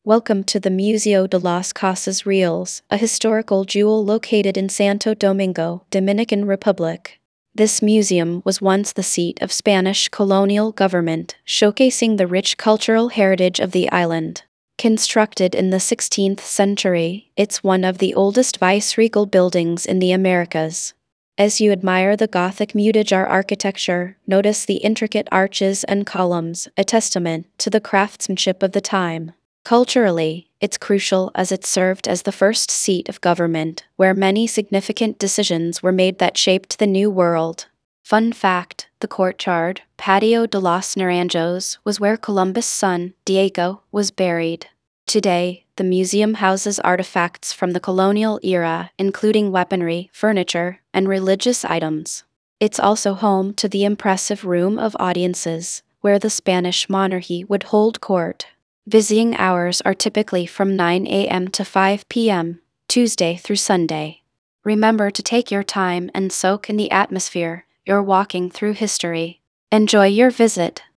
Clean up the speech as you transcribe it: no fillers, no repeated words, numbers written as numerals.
Welcome to the Museo de las Casas Reales, a historical jewel located in Santo Domingo, Dominican Republic. This museum was once the seat of Spanish colonial government, showcasing the rich cultural heritage of the island. Constructed in the 16th century, it's one of the oldest viceregal buildings in the Americas. As you admire the Gothic mutajar architecture, notice the intricate arches and columns, a testament to the craftsmanship of the time. Culturally, it's crucial as it served as the first seat of government, where many significant decisions were made that shaped the New World. Fun fact, the courtyard, Patio de los Naranjos, was where Columbus' son, Diego, was buried. Today, the museum houses artifacts from the colonial era, including weaponry, furniture, and religious items. It's also home to the impressive Room of Audiences, where the Spanish monarchy would hold court. Visiting hours are typically from 9 a.m. to 5 p.m., Tuesday through Sunday. Remember to take your time and soak in the atmosphere. You're walking through history. Enjoy your visit.